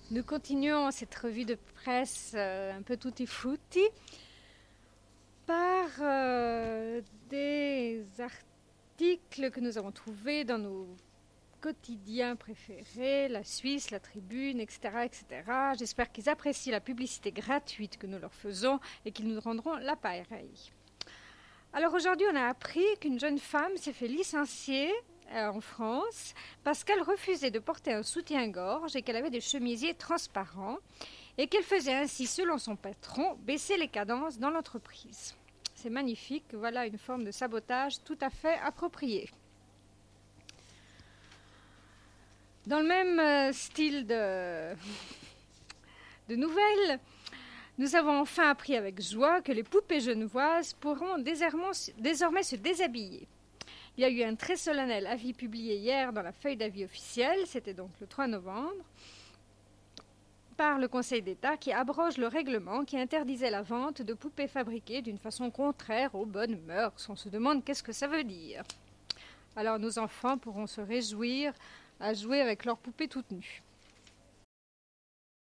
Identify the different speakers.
Speaker 1: Nous continuons cette revue de presse un peu tutti frutti par des articles que nous avons trouvés dans nos quotidiens préférés, la Suisse, la Tribune, etc. etc. J'espère qu'ils apprécient la publicité gratuite que nous leur faisons et qu'ils nous rendront l'appareil. Alors aujourd'hui, on a appris qu'une jeune femme s'est fait licencier en France parce qu'elle refusait de porter un soutien-gorge et qu'elle avait des chemisiers transparents et qu'elle faisait ainsi, selon son patron, baisser les cadences dans l'entreprise. C'est magnifique, voilà une forme de sabotage tout à fait appropriée. Dans le même style de nouvelles, nous avons enfin appris avec joie que les poupées genevoises pourront désormais se déshabiller. Il y a eu un très solennel avis publié hier dans la feuille d'avis officielle, c'était donc le 3 novembre, par le Conseil d'État qui abroge le règlement qui interdisait la vente de poupées fabriquées d'une façon contraire aux bonnes mœurs. On se demande qu'est-ce que ça veut dire. Alors nos enfants pourront se réjouir à jouer avec leurs poupées toutes nues.